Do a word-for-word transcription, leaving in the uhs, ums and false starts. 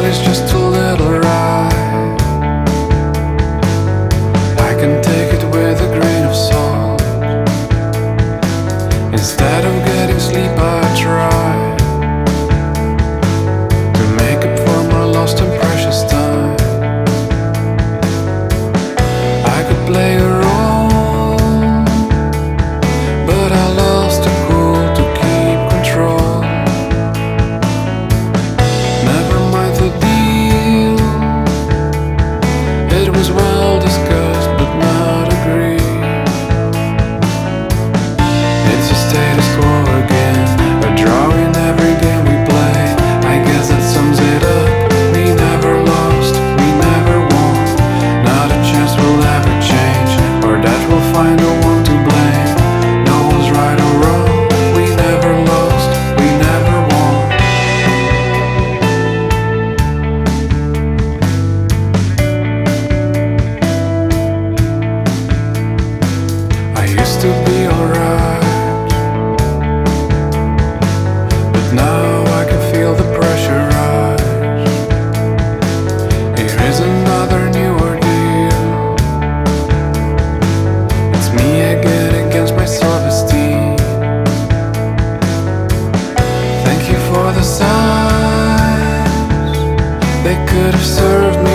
one is just too little right. I can take it with a grain of salt. Instead of getting sleep, I try to make up for my lost and precious time. I could play a role, but I lost the cool to keep control. Never mind the deal, it was well discussed but not agreed. It's a status quo again, a draw in every game we play. I guess that sums it up. We never lost, we never won. Not a chance will ever change, or that we'll find no one to blame. No one's right or wrong. We never lost, we never won. I used to be alright, but now I can feel the pressure rise. Here is another new ordeal. It's me again against my self-esteem. Thank you for the signs, they could have served me